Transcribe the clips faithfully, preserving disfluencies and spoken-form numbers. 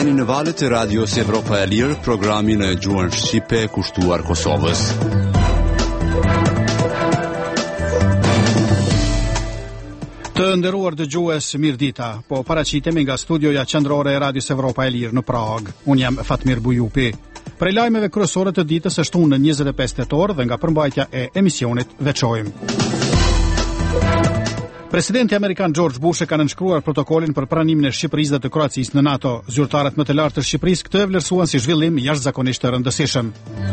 Jeni në valët e radios Evropa e Lirë, programin e gjuhën shqipe kushtuar Kosovës. Të nderuar dëgjues, mirëdita. Po paraqitemi nga studioja qendrore e Radios Evropa e Lirë në Prag. Unë jam Fatmir Bujupi. Prej lajmeve kryesore të ditës është unë në njëzet e pesë tetor dhe nga përmbajtja e emisionit veçojmë. Presidenti Amerikan George Bush e ka nënshkruar protokolin për pranimin e Shqipërisë dhe të Kroacisë në NATO. Zyrtarët më të lartë të Shqipërisë këtë e vlerësuan si zhvillim jashtëzakonisht të rëndësishëm.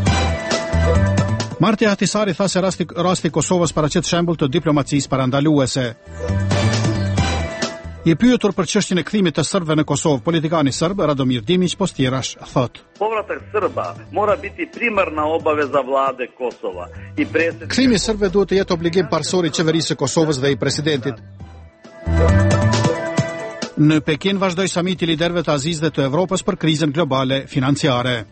Marti Ahtisaari tha se rasti, rasti Kosovës paraqet shembull të diplomacisë parandaluese. I pyetur për çështjen e kthimit të serbëve në Kosovë, politikani serb Radomir Dimić Postirash thot: Povratak Srba mora biti primarna obaveza vlade Kosova i predsjednika. Kthimi i serbëve duhet të jetë obligim parësor i qeverisë së Kosovës dhe i presidentit. Në Pekin vazhdoi samiti liderëve të Azisë dhe të Evropës për krizën globale financiare.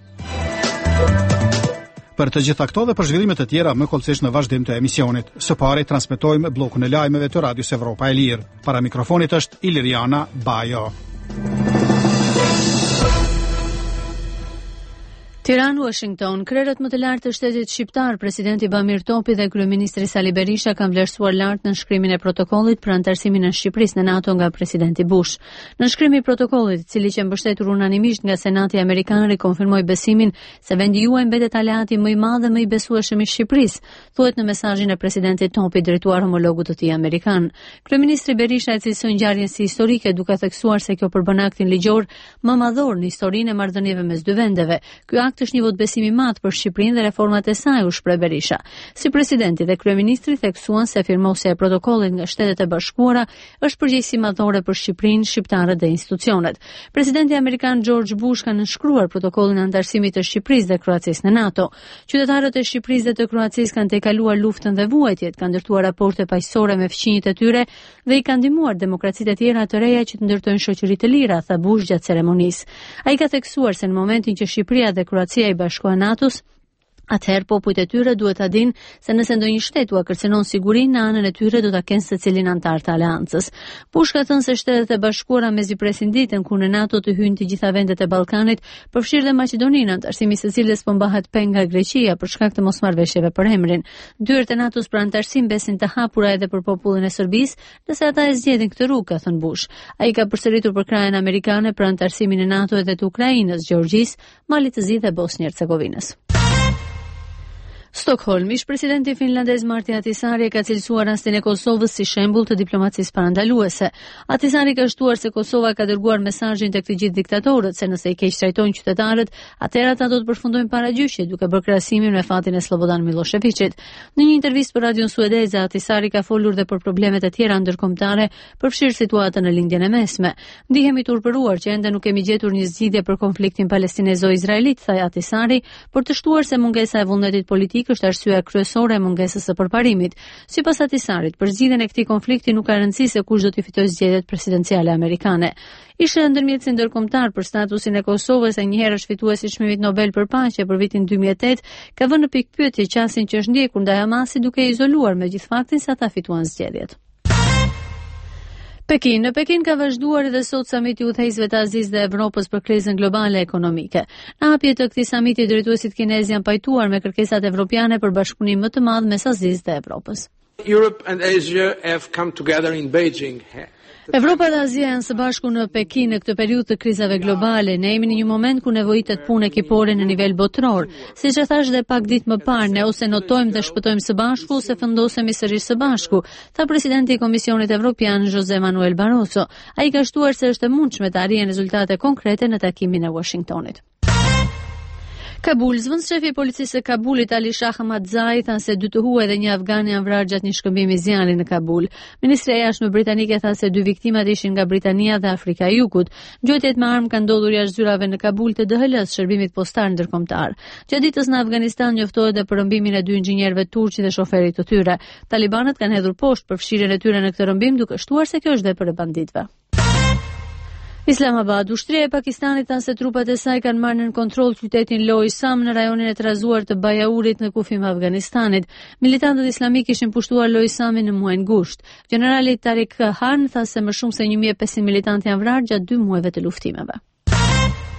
Për të gjitha këto dhe për zhvillimet të tjera më kollësisht në vazhdim të emisionit. Së pari transmetojmë bllokun e lajmeve të Radios Evropa e Lirë. Para mikrofonit është Iliriana Bajo. Tiranë, Washington, krerët më të lartë të shtetit shqiptar, presidenti Bamir Topi dhe kryeministri Sali Berisha kanë vlerësuar lart nënshkrimin e protokollit për anëtarësimin e Shqipërisë në NATO nga presidenti Bush. Nënshkrimi i protokollit, i cili që mbështetur unanimisht nga Senati Amerikan, rikonfirmoi besimin se vendi juaj mbetet aleati më i madh dhe më i besueshëm i Shqipërisë, thuhet në mesazhin e presidentit Topi drejtuar homologut të tij amerikan. Kryeministri Berisha e cilësoi ngjarjen si historike, duke theksuar se kjo përbën aktin ligjor më madhor në historinë e marrëdhënieve mes dy vendeve. Ky akt është një vot besimi i madh për Shqipërinë dhe reformat e saj, u shpreh Berisha. Si presidenti dhe kryeministri theksuan se firmosja e protokollit nga Shtetet e Bashkuara është përgjegjësi madhore për Shqipërinë, shqiptarët dhe institucionet. Presidenti amerikan George Bush ka nënshkruar protokollin e anëtarësimit të Shqipërisë dhe Kroacisë në NATO. Qytetarët e Shqipërisë dhe të Kroacisë kanë tejkaluar luftën dhe vuajtjet, kanë ndërtuar raporte paqësore me fqinjit e tyre dhe i kanë ndihmuar demokracitë e tjera të reja që të ndërtojnë shoqëri të lira, tha Bush gjatë ceremonisë. Ai ka theksuar se në momentin që Shqipëria dhe Kroacia i bashkohen NATO-s, atëherë popujt e tyre duhet ta dinë se nëse ndonjë shtet ua kërcënon sigurinë në anën e tyre do ta kenë secilin antar të aleancës. Bush ka thënë se Shtetet e Bashkuara mezi presin ditën kur në NATO të hyjnë të gjitha vendet e Ballkanit, përfshirë dhe Maqedoninë, anëtarësimi i së cilës po mbahet peng nga Greqia për shkak të mosmarrëveshjeve për emrin. Dyert e NATO-s për anëtarësim besin të hapura edhe për popullin e Serbisë, nëse ata e zgjedhin këtë rrugë, ka thënë Bush. Ai ka përsëritur për krajen amerikane për anëtarësimin e NATO edhe të Ukrainës, Gjeorgjisë, Malit të Zi dhe Bosnjë-Hercegovinës. Stockholm, ish presidenti finlandez Marti Ahtisaari ka cilësuar rastin e Kosovës si shembull të diplomacisë parandaluese. Ahtisaari ka shtuar se Kosova ka dërguar mesazhin tek të gjithë diktatorët se nëse i keq trajtojnë qytetarët, atëherë ata do të përfundojnë paragjyqje, duke bërë krahasimin me fatin e Slobodan Miloševićit. Në një intervistë për radion suedeze, Ahtisaari ka folur dhe për problemet e tjera ndërkombëtare, përfshirë situatën në lindjen e mesme. Ndihemi të urpëruar që ende nuk kemi gjetur një zgjidhje për konfliktin palestinezo-izraelit, tha Ahtisaari, por të shtuar se mungesa e vullnetit politik është arsyeja kryesore e mungesës së përparimit. Sipas Ahtisaarit, për zgjidhjen e këtij konflikti nuk ka rëndësi se kush do t'i fitojë zgjedhjet presidenciale amerikane. Ishte ndërmjetësi ndërkombëtar për statusin e Kosovës e një herë është fituesi i çmimit Nobel për paqe për vitin dy mijë e tetë, ka vënë në pikpyetje qasjen që është ndjekur ndaj Hamasit duke i izoluar me gjithë faktin se ata fituan zgjedhjet. Pekin. Në Pekin ka vazhduar edhe sot samiti udhëheqësve të Azisë dhe Evropës për krizën globale ekonomike. Në hapje të këtij samiti, drejtuesit kinezë janë pajtuar me kërkesat evropiane për bashkëpunim më të madh mes Azisë dhe Evropës. Europe and Asia have come together in Beijing. Evropa dhe Azia janë së bashku në Pekin në këtë periudhë të krizave globale. Ne jemi në një moment ku nevojitet punë ekipore në nivel botëror. Siç e thash dhe pak ditë më parë, ne ose notojmë dhe shpëtojmë së bashku ose vendosemi sërish së bashku, tha presidenti i Komisionit Evropian José Manuel Barroso. Ai ka shtuar se është e mundshme të arrijë rezultate konkrete në takimin e Washingtonit. Kabul, zëvendëshefi i policisë së Kabulit Ali Shah Ahmadzai tha se dy të huaj dhe një afgan janë vrarë gjatë një shkëmbimi zjarri në Kabul. Ministria e Jashtme britanike tha se dy viktimat ishin nga Britania dhe Afrika e Jugut. Ngjotjet me armë kanë ndodhur jashtë zyrave në Kabul të D H L-s, shërbimit postar ndërkombëtar. Gjatë ditës në Afganistan njoftohet edhe përrëmbimin e dy inxhinierëve turq dhe shoferit të tyre. Talibanët kanë hedhur poshtë përfshirjen e tyre në këtë rëmbim duke shtuar se kjo është vepër e banditëve. Islamabad, ushtria e Pakistanit tha se trupat e saj kanë marrë në kontroll qytetin Loisam në rajonin e trazuar të Bayaurit në kufim e Afganistanit. Militantët islamik ishin pushtuar Loisamin në muajin gusht. Generali Tariq Khan tha se më shumë se një mijë e pesëqind militantë janë vrarë gjatë dy muajve të luftimeve.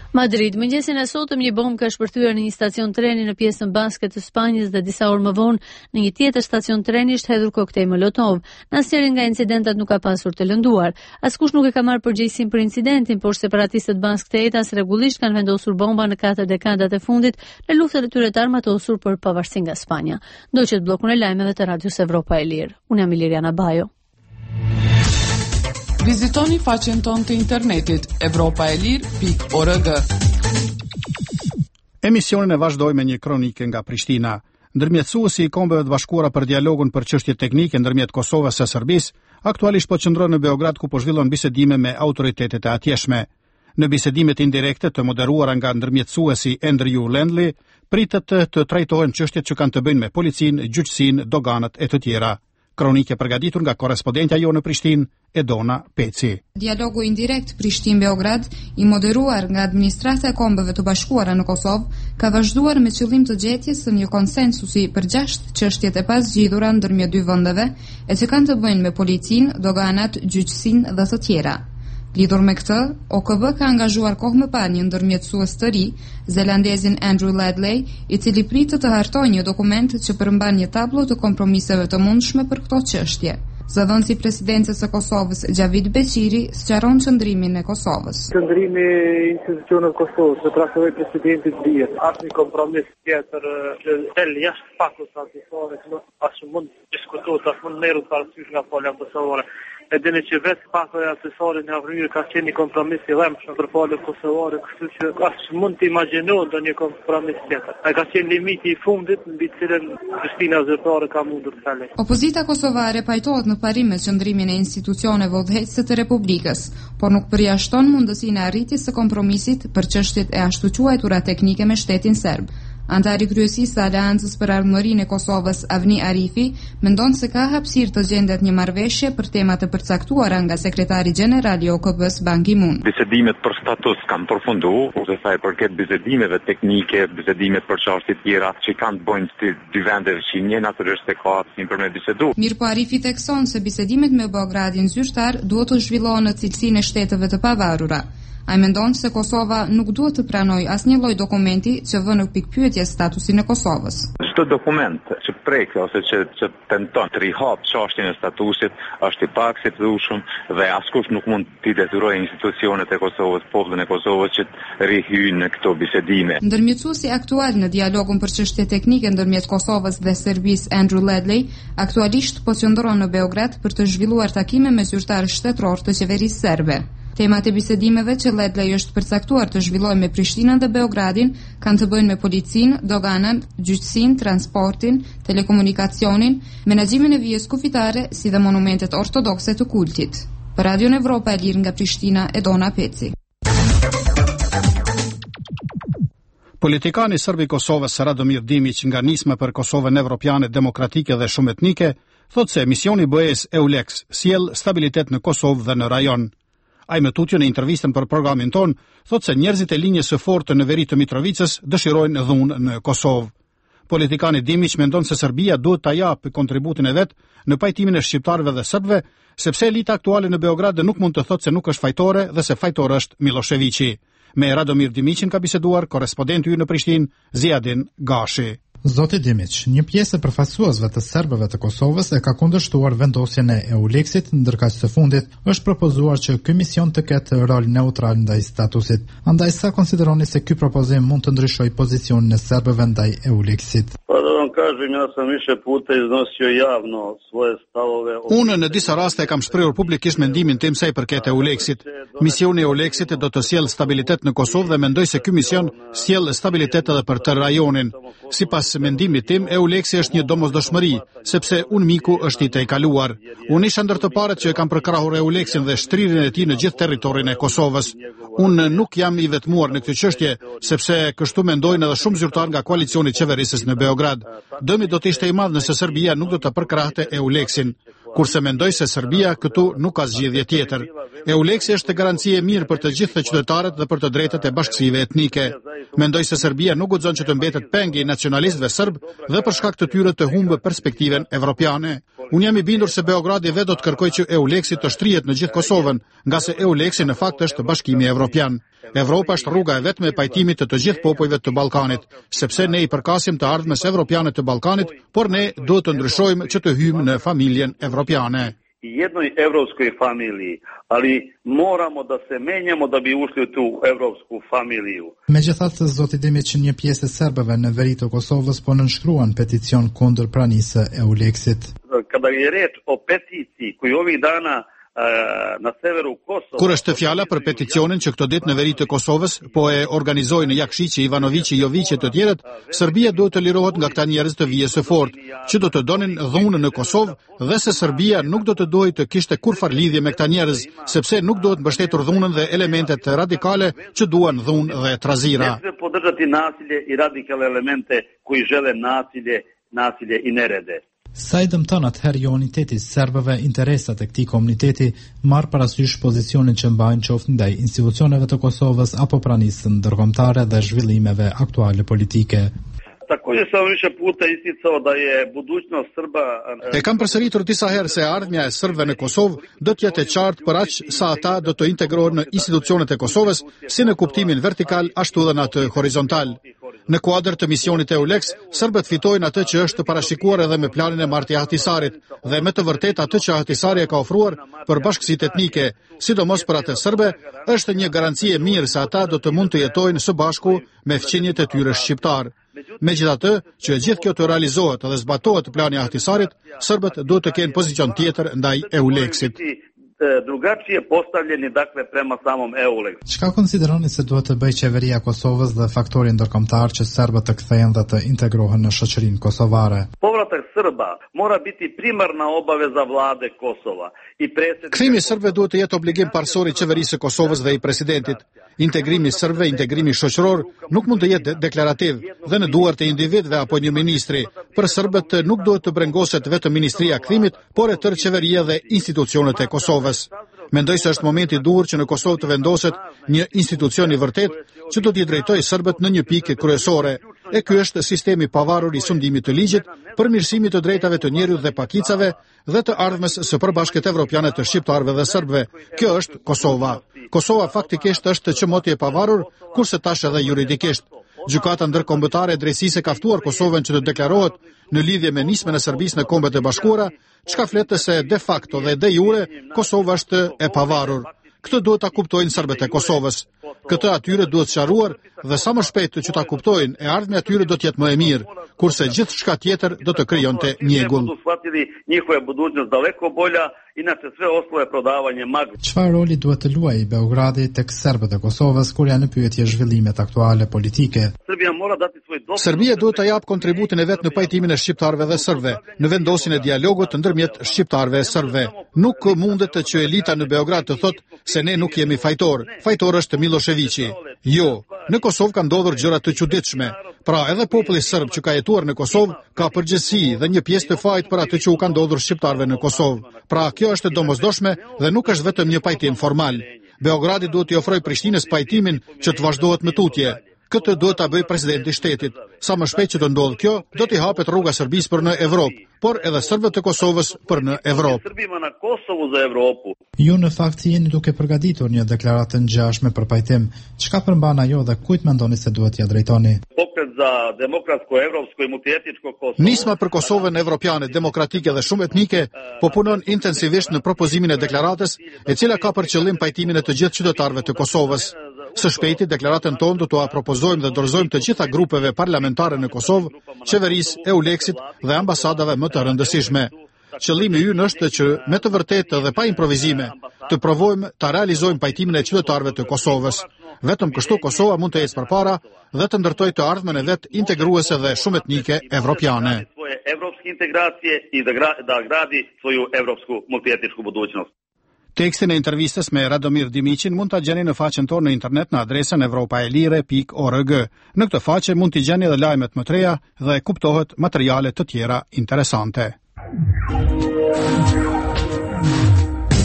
Madrid, mëngjesin e sotëm një bombë ka shpërthyer në një stacion treni në pjesën baske të Spanjës dhe disa orë më vonë në një tjetër stacion treni është hedhur koktej Molotov. Në asnjërin nga incidentat nuk ka pasur të lënduar. Askush nuk e ka marrë përgjegjësinë për incidentin, por separatistët bask të ETA rregullisht kanë vendosur bomba në katër dekadat e fundit në luftat e tyre të armatosur për pavarësi nga Spanja. Ndoqët bllokun e lajmeve të Radios Evropa e Lirë. Unë jam Iliriana Bajo. Vizitoni faqen tonë të internetit evropaelir pikë org. Emisionin e vazhdoj me një kronike nga Prishtina. Ndërmjetësuesi i Kombeve të Bashkuara për dialogun për çështje teknike ndërmjet Kosovës e Serbisë, aktualisht po qëndron në Beograd ku po zhvillon bisedime me autoritetet e atjeshme. Në bisedimet indirekte të moderuara nga ndërmjetësuesi Andrew Landley, pritet të, të trajtohen çështjet që kanë të bëjnë me policinë, gjyqësinë, doganët e të tjera. Kronike përgatitur nga korrespondentja jo në Prishtinë, Edona Peci. Dialogu indirekt Prishtinë-Beograd, i moderuar nga administrata e Kombeve të Bashkuara në Kosovë, ka vazhduar me qëllim të gjetjes së një konsensusi për gjashtë çështjet e pasgjidhura ndërmjet dy vendeve, e që kanë të bëjnë me policinë, doganat, gjyqësinë dhe të tjera. Lidhur me këtë, O K B ka angazhuar kohë më parë një ndërmjetësues të ri, zelandezin Andrew Ledley, i cili pritet të hartojë një dokument që përmban një tablo të kompromiseve të mundshme për këto çështje. Zëdhënësi i presidencës së Kosovës, Xhavid Beqiri, sqaron qëndrimin e Kosovës. Qëndrimi i institucioneve të Kosovës, të trasoj presidentit dihet, asë një kompromis tjetër që del jashtë fakut atisore, që asë mund diskutohet, asë mund merru parasysh nga folja kosovare. E dini që vetë pakoj asesori në avryrë ka qenë një kompromis i dhemshëm për folën kosovare, kështu që asë mund të imagjinohet do një kompromis tjetër. E ka qenë limiti i fundit mbi cilën Prishtina zyrtare ka mundur të kalojë. Opozita kosovare pajtohet në parim me qëndrimin e institucioneve udhëheqëse të Republikës, por nuk përjashton mundësinë e arritjes së kompromisit për çështjet e ashtu quajtura teknike me shtetin serb. Antari kryesisë së Aleancës për Ardhmërinë e Kosovës, Avni Arifi, mendon se ka hapësirë të gjendet një marrëveshje për tema të përcaktuara nga sekretari gjeneral i O K B-s Ban Ki-moon. Bisedimet për status kanë përfunduar, kurse sa i përket bisedimeve teknike, bisedimet për çështje të tjera që kanë të bëjnë të dy vendeve që një natyrisht e ka hapësinë për me bisedu. Mirpo Arifi thekson se bisedimet me Beogradin zyrtar duhet të zhvillohen në cilësinë e shteteve të pavarura. Ai mendon se Kosova nuk duhet të pranojë asnjë lloj dokumenti që vë në pikpyetje statusin e Kosovës. Çdo dokument që prek ose që, që tenton të rihap çështjen e statusit është i paksikshëm dhe askush nuk mund t'i detyrojë institucionet e Kosovës, popullin e Kosovës që të rihyjnë në këto bisedime. Ndërmjetësuesi aktual në dialogun për çështje teknike ndërmjet Kosovës dhe Serbisë, Andrew Ledley, aktualisht po qëndron në Beograd për të zhvilluar takime me zyrtarë shtetëror të qeverisë serbe. Temat e bisedimeve që Ledley është përcaktuar të zhvillojë me Prishtinën dhe Beogradin kanë të bëjnë me policinë, doganën, gjyqësinë, transportin, telekomunikacionin, menaxhimin e vijës kufitare si dhe monumentet ortodokse të kultit. Për Radion Evropa e Lirë nga Prishtina, Edona Peci. Politikani serb i Kosovës Radomir Dimić nga nisma për Kosovën evropiane demokratike dhe shumë etnike, thotë se misioni B E-s EULEX sjell stabilitet në Kosovë dhe në rajon. Ai më tutje në intervistën për programin ton, thotë se njerëzit e linjës së fortë në veri të Mitrovicës dëshirojnë dhunë në Kosovë. Politikani Dimić mendon se Serbia duhet ta japë kontributin e vet në pajtimin e shqiptarëve dhe serbëve, sepse elita aktuale në Beograd nuk mund të thotë se nuk është fajtore dhe se fajtor është Miloševiqi. Me Radomir Dimićin ka biseduar korrespondenti ynë në Prishtinë, Ziadin Gashi. Zoti Dimić, një pjesë e përfaqësuesve të serbëve të Kosovës e ka kundërshtuar vendosjen e EULEX-it, ndërkaq së fundit është propozuar që ky mision të ketë rol neutral ndaj statusit. Andaj sa konsideroni se ky propozim mund të ndryshojë pozicionin e serbëve ndaj EULEX-it? Unë në disa raste kam shprehur publikisht mendimin tim sa i përket EULEX-it. Misioni i EULEX-it do të sjellë stabilitet në Kosovë dhe mendoj se ky mision sjell stabilitet edhe për tërë rajonin. Sipas mendimit tim, EULEX-i është një domosdoshmëri, sepse unë miku është i tejkaluar. Unë isha ndër të parët që e kam përkrahur EULEX-in dhe shtrirjen e tij në gjithë territorin e Kosovës. Unë nuk jam i vetmuar në këtë çështje, sepse kështu mendojnë edhe shumë zyrtar nga koalicioni qeverisës në Beograd. Dëmi do të ishte i madh nëse Serbia nuk do të përkrahte EULEX-in. kurse mendoj se Serbia këtu nuk ka zgjidhje tjetër. EULEX është garanci e mirë për të gjithë të qytetarët dhe për të drejtat e bashkësive etnike. Mendoj se Serbia nuk guxon që të mbetet peng i nacionalistëve serb dhe për shkak të tyre të humbë perspektiven evropiane. Unë jam i bindur se Beogradi vetë do të kërkojë që EULEX-i të shtrihet në gjithë Kosovën, nga se EULEX-i në fakt është bashkimi evropian. Evropa është rruga e vetme e pajtimit të të gjithë popujve të Ballkanit, sepse ne i përkasim të ardhmes evropiane të Ballkanit, por ne duhet të ndryshojmë që të hyjmë në familjen evropiane. Jednoj evropskoj familiji, ali moramo da se menjamo da bi ušli u tu evropsku familiju. Megjithatë, zoti Dimi që një pjesë e serbëve në veri të Kosovës po nënshkruan peticion kundër pranisë së EULEX-it. Kada je reč o peticiji koju ovih dana na severu Kosova. Kur është fjala për peticionin që këto ditë në veri të Kosovës po e organizojnë Jakšići, Ivanovići, Jovići e të tjerët, Serbia duhet të lirohet nga këta njerëz të vijës së fortë, që do të donin dhunën në Kosovë dhe se Serbia nuk do të dojë të kishte kurfar lidhje me këta njerëz, sepse nuk do të mbështetur dhunën dhe elementet radikale që duan dhunë dhe trazira. Ne podržati nasilje i radikalne elemente koji žele nasilje, nasilje i nerede. Sa i dëmton atëherë jo uniteti serbëve, interesat e këtij komuniteti marr parasysh pozicionin që mbajnë qoftë ndaj institucioneve të Kosovës apo pranisë ndërkombëtare dhe zhvillimeve aktuale politike. Takođe sam više puta isticao da je budućnost Srba. E kam përsëritur disa herë se ardhmja e serbëve në Kosovë do të jetë e qartë për aq sa ata do të integrohen në institucionet e Kosovës, si në kuptimin vertikal ashtu edhe në atë horizontal. Në kuadër të misionit EULEX, serbët fitojnë atë që është parashikuar edhe me planin e Marti Ahtisarit dhe me të vërtetë atë që Ahtisari e ka ofruar për bashkësitë etnike, sidomos për atë serbe, është një garanci e mirë se ata do të mund të jetojnë së bashku me fqinjet e tyre shqiptar. Megjithatë, që gjithë kjo të realizohet dhe zbatohet plani i Ahtisarit, serbët duhet të kenë pozicion tjetër ndaj EULEX-it. Drugačije postavljeni dakle prema samom EULEX. Çka konsideroni se duhet të bëjë qeveria e Kosovës dhe faktori ndërkombëtar që serbët të kthehen dhe të integrohen në shoqërinë kosovare? Povratak Srba mora biti primarna obaveza vlade Kosova i predsjednika. Kthimi i serbëve duhet të jetë obligim parësor i qeverisë së Kosovës dhe i presidentit. Integrimi i serbëve, integrimi shoqëror nuk mund të jetë deklarativ dhe në duart e individëve apo një ministri. Për serbët nuk duhet të brengoset vetëm Ministria e Kthimit, por e tërë qeveria dhe institucionet e Kosovës. Mendoj se është momenti i duhur që në Kosovë të vendoset një institucion i vërtet që do t'i drejtojë serbët në një pikë kryesore. E ky është sistemi pavarur i sundimit të ligjit, përmirësimit të drejtave të njerëzit dhe pakicave dhe të ardhmes së përbashkët evropiane të shqiptarëve dhe serbëve. Kjo është Kosova. Kosova faktikisht është çmoti e pavarur, kurse tash edhe juridikisht. Gjykata ndërkombëtare e drejtësisë ka ftuar Kosovën që të deklarohet në lidhje me nismën e Serbisë në Kombet e Bashkuara, çka flet se de facto dhe de jure Kosova është e pavarur. Këtë duhet ta kuptojnë serbët e Kosovës. Këtë atyre duhet sqaruar dhe sa më shpejt që ta kuptojnë, e ardhmja atyre do të jetë më e mirë, kurse gjithçka tjetër do të krijonte njegull. Njihova budućnost daleko bolja, inače sve ostalo je prodavanje magl. Çfarë roli duhet të luajë Beogradi tek serbët e Kosovës kur janë në pyetje zhvillimet aktuale politike? Serbia mora dati svoj doprinos. Serbia duhet të jap kontributin e vet në pajtimin e shqiptarëve dhe serbëve, në vendosjen e dialogut ndërmjet shqiptarëve e serbëve. Nuk mundet të që elita në Beograd të thotë se ne nuk jemi fajtor. Fajtor është Miloševići. Jo, në Kosovë ka ndodhur gjëra të çuditshme. Pra edhe populli serb që ka jetuar në Kosovë ka përgjegjësi dhe një pjesë të fajit për atë që u ka ndodhur shqiptarëve në Kosovë. Pra kjo është e domosdoshme dhe nuk është vetëm një pajtim formal. Beogradi duhet t'i ofrojë Prishtinës pajtimin që të vazhdohet me tutje. Këtë duhet ta bëjë presidenti i shtetit. Sa më shpejt që të ndodhë kjo, do t'i hapet rruga Serbisë për në Evropë, por edhe serbët e Kosovës për në Evropë. Ju në fakt jeni duke përgatitur një deklaratë të ngjashme për pajtim. Çka përmban ajo dhe kujt mendoni se duhet t'ia drejtoni? Pokret za demokratsko, evropsko i multietničko Kosovo. Nisma për Kosovën evropiane, demokratike dhe shumë etnike po punon intensivisht në propozimin e deklaratës, e cila ka për qëllim pajtimin e të gjithë qytetarëve të Kosovës. Së shpejti, deklaratën tonë do t'u propozojmë dhe dorëzojmë të gjitha grupeve parlamentare në Kosovë, qeverisë, EULEX-it dhe ambasadave më të rëndësishme. Qëllimi ynë është që me të vërtetë dhe pa improvizime të provojmë ta realizojmë pajtimin e qytetarëve të Kosovës. Vetëm kështu Kosova mund të ecë përpara dhe të ndërtojë të ardhmen e vet integruese dhe shumë etnike evropiane. Evropske integracije i da gradi svoju evropsku multietničku budućnost. Tekstin e intervistës me Radomir Dimiqin mund ta gjeni në faqen tonë në internet në adresën evropaelire pikë org. Në këtë faqe mund t'i gjeni edhe lajmet më të reja dhe kuptohet materiale të tjera interesante.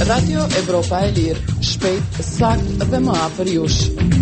Radio Evropa e Lirë, shpejt, sakt dhe më afër jush.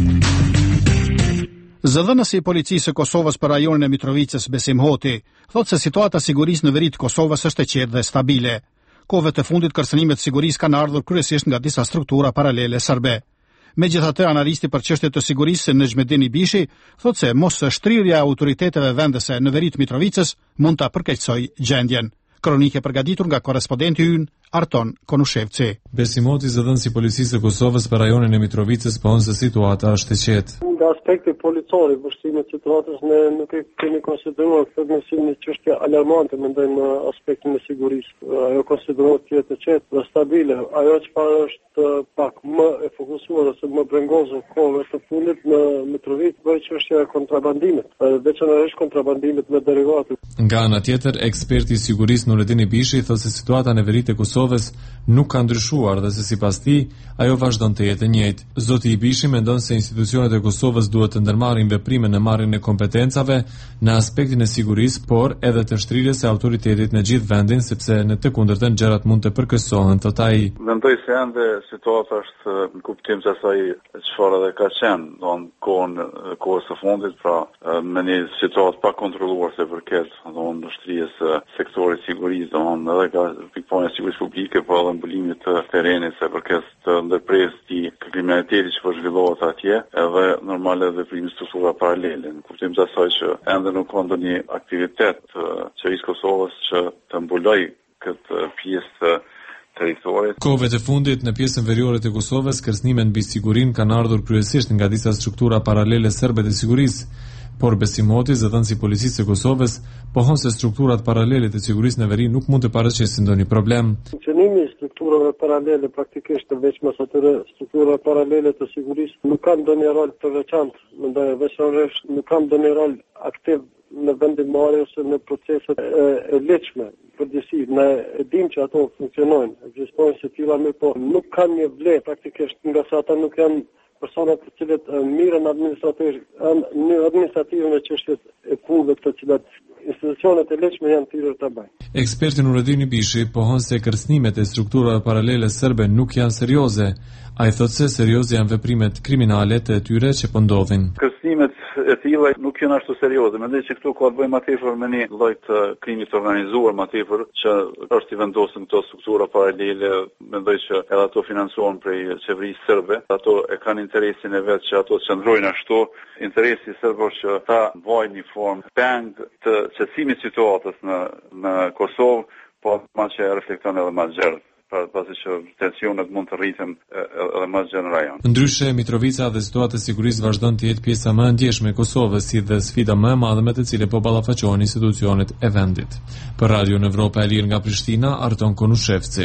Zëdhënësi i policisë së Kosovës për rajonin e Mitrovicës Besim Hoti thotë se situata e sigurisë në veri të Kosovës është e qetë dhe stabile. Kohëve të fundit kërcënimet të sigurisë kanë ardhur kryesisht nga disa struktura paralele serbe. Megjithatë, analisti për çështjet të sigurisë Nezhmedin Ibishi thotë se mos shtrirja e autoriteteve vendese në veri të Mitrovicës mund ta përkeqësojë gjendjen. Kronike përgatitur nga korrespondenti ynë Arton Konushevci. Besim Hoti, zëdhënësi i policisë së Kosovës për rajonin e Mitrovicës, thonë se situata është e qetë. Nga aspekti policor i vështrimit të situatës, ne nuk e kemi konsideruar këtë si një çështje alarmante, mendoj në aspektin e sigurisë. Ajo konsiderohet të jetë e qetë dhe stabile. Ajo çfarë është pak më e fokusuar ose më brengozur kohëve të fundit në Mitrovicë bëhet çështja e kontrabandimit, veçanërisht kontrabandimit me derivate. Nga ana tjetër, eksperti i sigurisë Nurettin Ibishi thotë se situata në veri të Kosovës nuk ka ndryshuar dhe se sipas tij ajo vazhdon të jetë e njëjtë. Zoti Ibishi mendon se institucionet e Kosovës duhet të ndërmarrin veprime në marrjen e kompetencave në aspektin e sigurisë, por edhe të shtrirjes së autoritetit në gjithë vendin, sepse në të kundërtën gjërat mund të përkeqësohen, thotë ai. Mendoj se ende situata është në kuptim të asaj çfarë edhe ka qenë, don kohën kohës së fundit, pra me një situatë pa kontrolluar se përket don shtrirjes së sektorit sigurisë, don edhe ka pikpamja e sigurisë publike, po edhe mbulimit të terenit se përket të ndërpresë të kriminalitetit që po zhvillohet atje, edhe normale veprimi struktura paralele. Në kuptim të asaj që ende nuk ka ndonjë aktivitet të qeverisë Kosovës që të mbuloj këtë pjesë të territorit. Kohëve të fundit në pjesën veriore të Kosovës, kërcënimet mbi sigurinë kanë ardhur kryesisht nga disa struktura paralele serbe të sigurisë, por Besim Hoti, zëdhënësi i policisë së Kosovës, pohon se strukturat paralele të sigurisë në veri nuk mund të paraqesin ndonjë problem. Funksionimi i strukturave paralele praktikisht veç mos atyre struktura paralele të sigurisë nuk kanë ndonjë rol të veçantë, mendoj veçanërisht nuk kanë ndonjë rol aktiv në vendimmarrje ose në proceset e, e lehtëshme. Përgjithësi, ne e dim që ato funksionojnë, ekzistojnë si tilla, po nuk kanë një vlerë praktikisht, nga sa ata nuk janë persona të cilët mirën administrativ, në administrativën e çështjet e punëve të cilat institucionet e lehtëshme janë thirrur ta bëjnë. Eksperti Nurettin Ibishi pohon se kërcënimet e strukturave paralele serbe nuk janë serioze. Ai thotë se serioze janë veprimet kriminale të tyre që po ndodhin. Kërcënimet e tilla nuk janë ashtu serioze. Mendoj se këtu ka të bëjë më tepër me një lloj të krimit të organizuar më tepër që është i vendosur këto struktura paralele. Mendoj që edhe ato financohen prej qeverisë serbe. Ato e kanë interesin e vet që ato të qëndrojnë ashtu. Interesi serb është që ta vojnë një formë peng të qetësimit të situatës në në Kosovë, po më që reflekton edhe më gjerë. Pasi që tensionet mund të rriten edhe më gjerë në rajon. Ndryshe, Mitrovica dhe situata e sigurisë vazhdon të jetë pjesa më e ndjeshme e Kosovës, si dhe sfida më e madhe me të cilën po ballafaqohen institucionet e vendit. Për Radio Evropa e Lirë nga Prishtina, Arton Konushevci.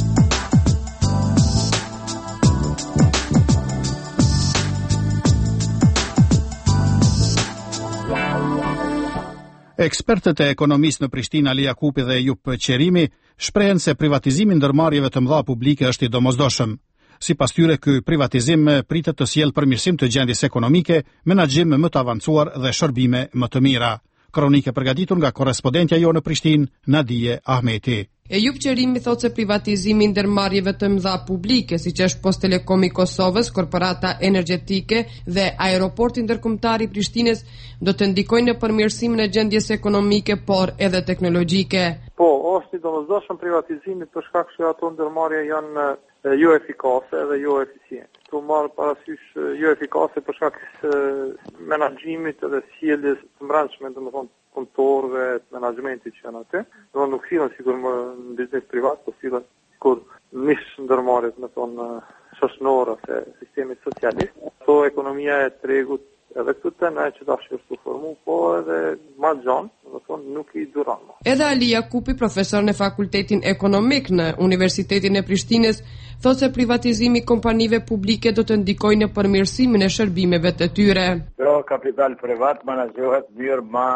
Ekspertët e ekonomisë në Prishtinë Ali Jakupi dhe Jup Qerimi shprehen se privatizimi i ndërmarrjeve të mëdha publike është i domosdoshëm. Sipas tyre, ky privatizim pritet të sjellë përmirësim të gjendjes ekonomike, menaxhim më të avancuar dhe shërbime më të mira. Kronike përgatitur nga korrespondentja jo në Prishtinë, Nadije Ahmeti. Jup Qerimi thotë se privatizimi i ndërmarrjeve të mëdha publike, siç është Post Telekomi i Kosovës, Korporata Energjetike dhe Aeroporti Ndërkombëtar i Prishtinës, do të ndikojnë në përmirësimin e gjendjes ekonomike, por edhe teknologjike. Po, është i domosdoshëm privatizimi për shkak se ato ndërmarrje janë jo efikase dhe jo eficiente. Tu marr parasysh jo efikase për shkak të menaxhimit dhe sjelljes të brendshme, domethënë kontorëve, menaxhmentit që janë aty. Do nuk sillen sikur më në biznes privat, po sillen sikur nish ndërmarrjet me tonë shoqërore ose sistemi socialist. Po ekonomia e tregut edhe këtu të ne që ta shërstu formu, po edhe ma gjanë, do thonë nuk i duran. Edhe Ali Jakupi, profesor në Fakultetin Ekonomik në Universitetin e Prishtinës, thotë se privatizimi i kompanive publike do të ndikojë në përmirësimin e shërbimeve të tyre. Kjo kapital privat menaxhohet mirë ma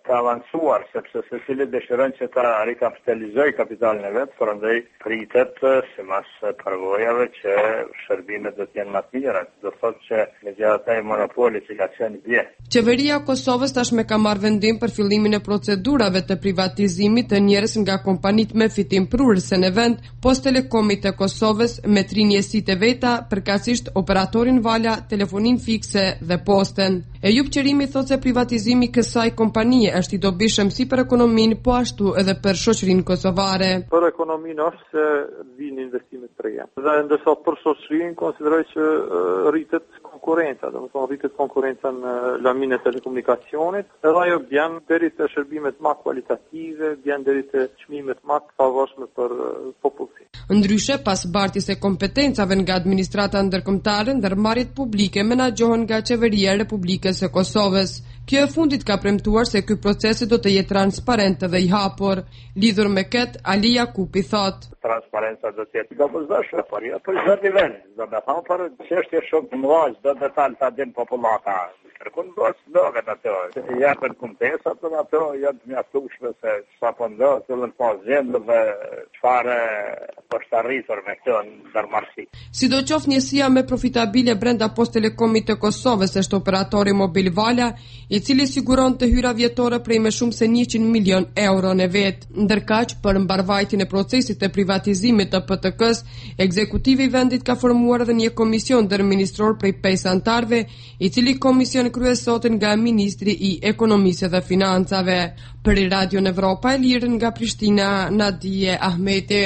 të avancuar, sepse secili dëshiron që ta rikapitalizojë kapitalin e vet, prandaj pritet sipas përvojave që shërbimet do të jenë më të mira, do thotë që megjithatë ai monopoli që ka qenë bie. Qeveria e Kosovës tashmë ka marrë vendim për fillimin e procedurave të privatizimit të njerëz nga kompanitë me fitim prurëse në vend, Post Telekomit të Kosovës me tri njësitë veta, përkatësisht operatorin Vala, telefonin fikse dhe postën. Ejup Qerimi thotë se privatizimi i kësaj kompanie është i dobishëm si për ekonominë, po ashtu edhe për shoqërinë kosovare. Për ekonominë është se vijnë investimet të reja. Dhe ndërsa për shoqërinë konsideroj që uh, rritet konkurenca, domethënë rritet konkurenca në laminë e telekomunikacionit, edhe ajo bjen deri te shërbimet më kualitative, bjen deri te çmimet më të pavarshme për uh, popullsinë. Ndryshe, pas bartjes së kompetencave nga administrata ndërkombëtare, ndërmarrjet publike menaxhohen nga Qeveria e Republikës së Kosovës. Kjo e fundit ka premtuar se ky proces do të jetë transparent dhe i hapur. Lidhur me këtë, Ali Jakupi thot: Transparenca do të jetë dobishme, por jo për çdo nivel. Do të thonë për çështje shumë të mëdha, do të talë ta din popullata. Kërkon dos dogat ato. Ja për kontesa për ato janë të mjaftueshme se sa po ndos, do të pas gjendë dhe çfarë është arritur me këtë ndërmarrësi. Sidoqoftë njësia më profitabile brenda Post Telekomit të Kosovës është operatori mobil Vala, i cili siguron të hyra vjetore prej më shumë se njëqind milion euro në vet. Ndërkaq, për mbarvajtjen e procesit të privatizimit të P T K-s, ekzekutivi i vendit ka formuar edhe një komision ndërministror prej pesë anëtarëve, i cili komision kryesohet nga ministri i ekonomisë dhe financave. Për Radio Evropa e Lirë nga Prishtina, Nadije Ahmeti.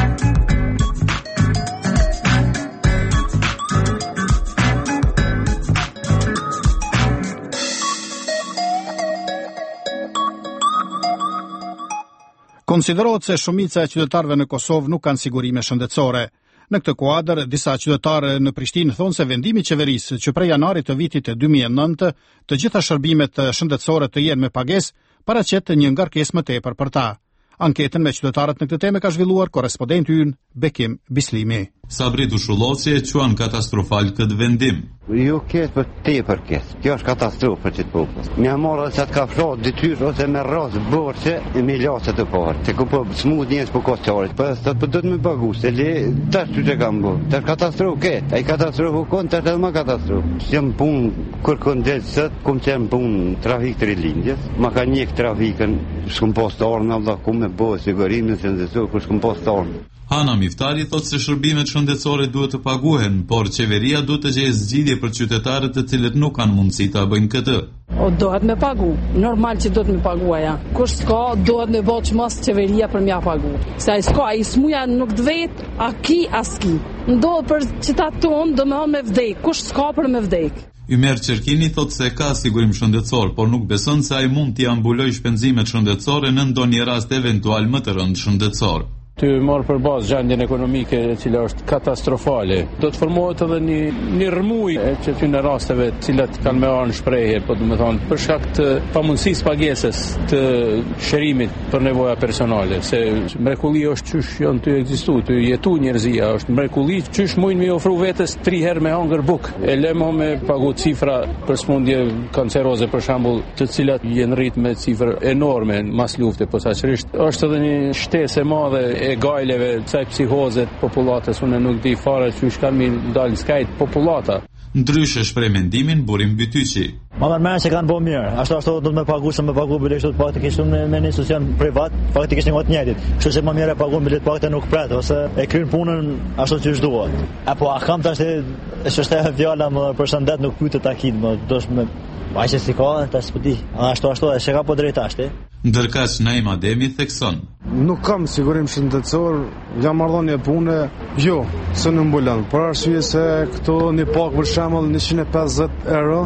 Konsiderohet se shumica e qytetarëve në Kosovë nuk kanë sigurime shëndetësore. Në këtë kuadër, disa qytetarë në Prishtinë thonë se vendimi i qeverisë që prej janarit të vitit dy mijë e nëntë të gjitha shërbimet shëndetësore të jenë me pagesë, paraqet një ngarkesë më tepër për ta. Anketën me qytetarët në këtë temë ka zhvilluar korrespondenti ynë Bekim Bislimi. Sabri Dushullloci e quan katastrofal këtë vendim. Jo ketë për tepër ketë. Kjo është katastrofë për qëtë popull. Mja marrë që të ka fshot detyrë ose me rrasë borçe e me lasët të parë. Të ku po smut njës po kostarit. Po së të do të me pagu. Se le tash që që kam bo. Tash katastrofë ketë. A i katastrofë u konë, tash edhe ma katastrofë. Qëm punë kërkën delë sëtë, kum qemë punë trafik të rilindjes. Ma ka njek trafikën, shkum postarën, Allah, ku me bo sigurimin se nëzësur, ku shkum postarën. Hana Miftari thot se shërbimet shëndetësore duhet të paguhen, por qeveria duhet të gjejë zgjidhje për qytetarët të cilët nuk kanë mundësi ta bëjnë këtë. O dohet me pagu, normal që dohet me pagu aja. Kush s'ka, dohet me bëj çmos qeveria për m'ia pagu. Se ai s'ka, ai smuja nuk dvet, a ki as ki. Ndodh për qytetarët tonë do me me vdek, kush s'ka për me vdek. Ymer Qerkini thot se ka sigurim shëndetësor, por nuk beson se ai mund t'i ambuloj shpenzimet shëndetësore në ndonjë rast eventual më të rëndë shëndetësor. Të marrë për bazë gjendjen ekonomike e cila është katastrofale. Do të formohet edhe një, një rrëmujë që ty në rasteve të cilat kanë me arë në shprehje, po do të thonë për shkak të pamundësisë pagesës të shërimit për nevoja personale, se mrekullia është qysh janë të ekzistuar, të jetu njerëzia, është mrekulli qysh mujnë me ofru vetes tri herë me hangër buk. E lemo me pagu cifra për smundje kanceroze për shembull, të cilat janë rrit me cifra enorme mas lufte posaçërisht. Është edhe një shtesë e madhe e gajleve, kësaj psihozet populatës, unë nuk di fare që shkan mi dalë skajt populata. Ndryshe shprej mendimin Burim Bytyqi. Ma mërë mërë që kanë bo mirë, ashtu ashtu do të me pagu se me pagu bilet shtu të pak të kishtu me, me një institucion privat, faktikisht një gotë njëtit. Kështu se më mirë e pagu bilet pak të nuk pret, ose e krynë punën ashtu që shduat. E po, a kam të ashtë e shështë e vjalla më përshëndet nuk pyte takit, më do shë me bajqe si ka, të s'pëti. Ashtu ashtu e shë ka po drejt ashtë. Ndërkaq Naim Ademi thekson. Nuk kam sigurim shëndetësor, jam marrëdhënie pune, jo, së në mbulon, për arsye se këto një pak për shembull njëqind e pesëdhjetë euro,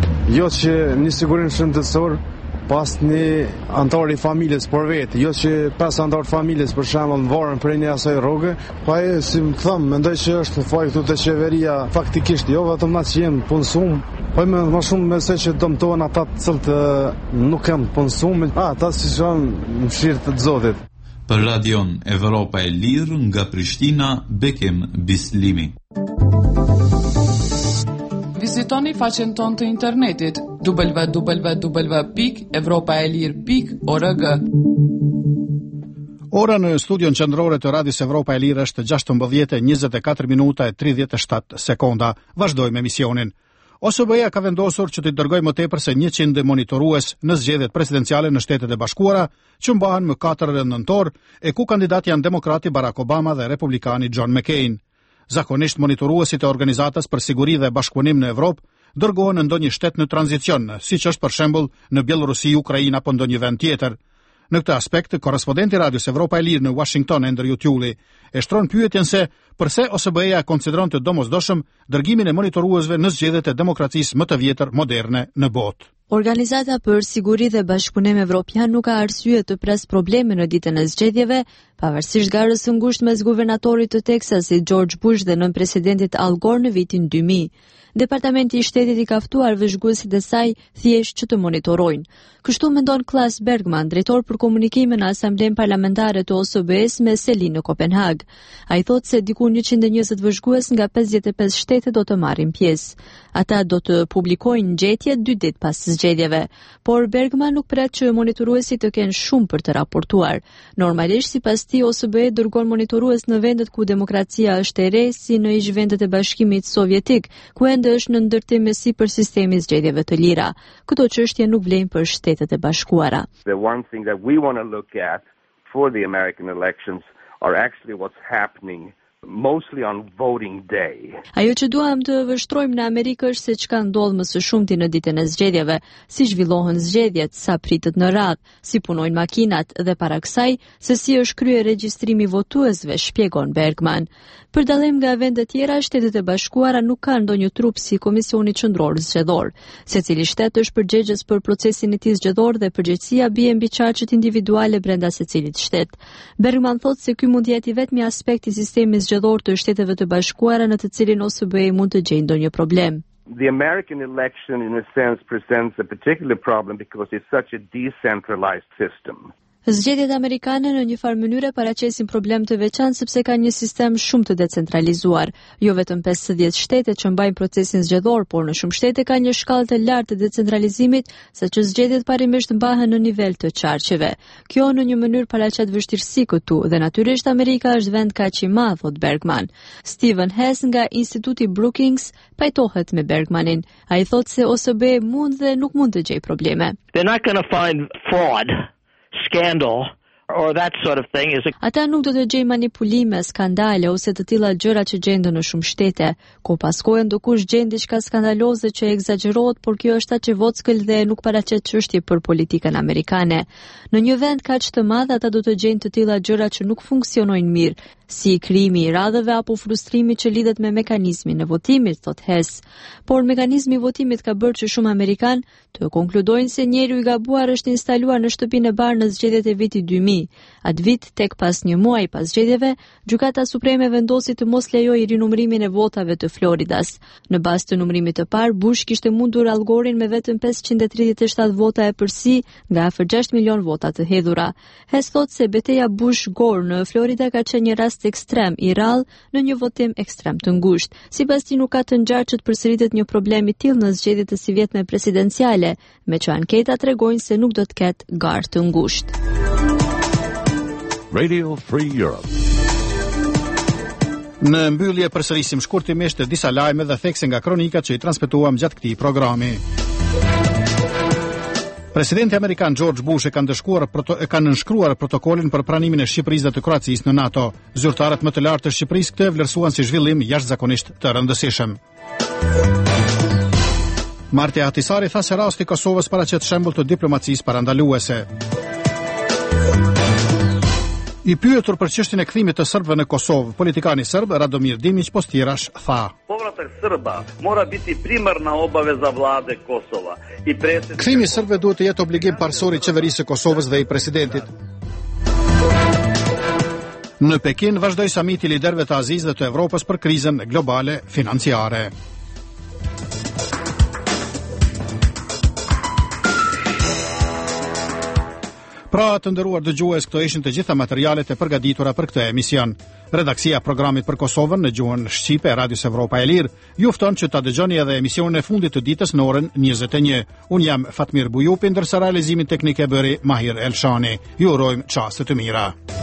jo që një sigurim shëndetësor pas një antar i familjes për vetë, jo që pesë antar të familjes për shembull varen për një asaj rroge, pa e si më them, mendoj që është faj këtu te qeveria faktikisht, jo vetëm na që jemi punësum, po më më shumë me se që dëmtohen ata të cilët nuk kanë punësum, ata si janë mëshirë të Zotit. Për Radion Evropa e Lirë nga Prishtina, Bekim Bislimi. Vizitoni faqen tonë të internetit w w w pikë evropa e lirë pikë org. Ora në studion qendrore të Radios Evropa e Lirë është gjashtëmbëdhjetë e njëzet e katër minuta e tridhjetë e shtatë sekonda. Vazhdojmë emisionin. O S B A ka vendosur që të dërgojë më tepër se njëqind monitorues në zgjedhjet presidenciale në Shtetet e Bashkuara, që mbahen më katër nëntor, e ku kandidat janë demokrati Barack Obama dhe republikani John McCain. Zakonisht monitoruesit e Organizatës për Siguri dhe Bashkëpunim në Evropë dërgohen në ndonjë shtet në tranzicion, siç është për shembull në Bielorusi, Ukrainë apo ndonjë vend tjetër. Në këtë aspekt, korrespondenti Radios Evropa e Lirë në Washington, Ender Jutulli, e shtron pyetjen se përse O S B A konsideron të domosdoshëm dërgimin e monitoruesve në zgjedhjet e demokracisë më të vjetër moderne në botë. Organizata për Siguri dhe Bashkëpunim Evropian nuk ka arsye të pres probleme në ditën e zgjedhjeve, pavarësisht garës së ngushtë mes guvernatorit të Teksasit George Bush dhe nën presidentit Al Gore në vitin dy mijë. Departamenti i shtetit i ka ftuar vëzhguesit e saj thjesht që të monitorojnë. Kështu mendon Klas Bergman, drejtor për komunikime në Asamblenë Parlamentare të O S B A-s me seli në Kopenhag. Ai thotë se diku njëqind e njëzet vëzhgues nga pesëdhjetë e pesë shtete do të marrin pjesë. Ata do të publikojnë gjetjet dy ditë pas zgjedhjeve, por Bergman nuk pret që monitoruesit të kenë shumë për të raportuar. Normalisht, sipas tij, O S B A dërgon monitorues në vendet ku demokracia është e re, si në ish vendet e Bashkimit Sovjetik, ku ende është në ndërtim me sipër sistemi zgjedhjeve të lira. Këto çështje nuk vlejnë për Shtetet e Bashkuara. The one thing that we want to look at for the American elections are actually what's happening mostly on voting day. Ajo që duam të vështrojmë në Amerikë është se çka ndodh më së shumti në ditën e zgjedhjeve, si zhvillohen zgjedhjet, sa pritet në radhë, si punojnë makinat dhe para kësaj se si është kryer regjistrimi votuesve, shpjegon Bergman. Për dallim nga vende tjera, Shtetet e Bashkuara nuk kanë ndonjë trup si Komisioni Qendror Zgjedhor. Secili shtet është përgjegjës për procesin e tij zgjedhor dhe përgjegjësia bie mbi çarçet individuale brenda secilit shtet. Bergman thotë se ky mund të jetë vetëm aspekti i sistemit zgjedhor të Shteteve të Bashkuara në të cilin O S B A mund të gjejë ndonjë problem. The American election in a sense presents a particular problem because it's such a decentralized system. Zgjedhjet amerikane në një farë mënyre paraqesin problem të veçantë sepse ka një sistem shumë të decentralizuar. Jo vetëm pesëdhjetë shtete që mbajnë procesin zgjedhor, por në shumë shtete ka një shkallë të lartë të decentralizimit, saqë zgjedhjet parimisht mbahen në nivel të qarqeve. Kjo në një mënyrë paraqet vështirësi këtu dhe natyrisht Amerika është vend kaq i madh, thot Bergman. Steven Hess nga Instituti Brookings pajtohet me Bergmanin. Ai thotë se O S B A mund dhe nuk mund të gjejë probleme. They're not going to find fraud, scandal or that sort of thing is a... Ata nuk do të gjejnë manipulime, skandale ose të tilla gjëra që gjenden në shumë shtete. Ko pas kohë ndokush gjen diçka skandaloze që egzagerohet, por kjo është aq e vockël dhe nuk paraqet çështje për politikën amerikane. Në një vend kaq të madh ata do të gjejnë të tilla gjëra që nuk funksionojnë mirë, si krimi i radhëve apo frustrimi që lidhet me mekanizmin e votimit, thot Hess. Por mekanizmi i votimit ka bërë që shumë amerikan të konkludojnë se njeriu i gabuar është instaluar në shtëpinë e barë në zgjedhjet e vitit dy mijë. Atë vit, tek pas një muaji pas zgjedhjeve, Gjykata Supreme vendosi të mos lejojë rinumërimin e votave të Floridas. Në bazë të numërimit të parë, Bush kishte mundur Al Gorein me vetëm pesëqind e tridhjetë e shtatë vota e përsi nga afër gjashtë milion vota të hedhura. Hess thotë se betejë Bush-Gore në Florida ka qenë një rast ekstrem i rrallë në një votim ekstrem të ngushtë. Sipas tij nuk ka të ngjarë që të përsëritet një problem i tillë në zgjedhjet e sivjetme presidenciale, me që anketa tregojnë se nuk do të ketë garë të ngushtë. Radio Free Europe. Në mbyllje përsërisim shkurtimisht disa lajme dhe thekse nga kronikat që i transmetuam gjatë këtij programi. Presidenti amerikan George Bush e ka ndëshkuar e ka nënshkruar protokolin për pranimin e Shqipërisë dhe të Kroacisë në NATO. Zyrtarët më të lartë të Shqipërisë këtë vlerësuan si zhvillim jashtëzakonisht të rëndësishëm. Marti Ahtisaari tha se rasti i Kosovës paraqet shembull të diplomacisë parandaluese. I pyetur për çështjen e kthimit të serbëve në Kosovë, politikani serb Radomir Dimić Postirash tha: Povratak Srba mora biti primarna obaveza vlade Kosova i predsjednika. Kthimi i serbëve duhet të jetë obligim parësor i qeverisë së Kosovës dhe i presidentit. Në Pekin vazhdoi samiti i liderëve të Azisë dhe të Evropës për krizën globale financiare. Pra të nderuar dëgjues, këto ishin të gjitha materialet e përgatitura për këtë emision. Redaksia e programit për Kosovën në gjuhën shqipe e Radios Evropa e Lirë ju fton që ta dëgjoni edhe emisionin e fundit të ditës në orën njëzet e një. Unë jam Fatmir Bujupi, ndërsa realizimin teknik e bëri Mahir Elshani. Ju urojmë çaste të mira.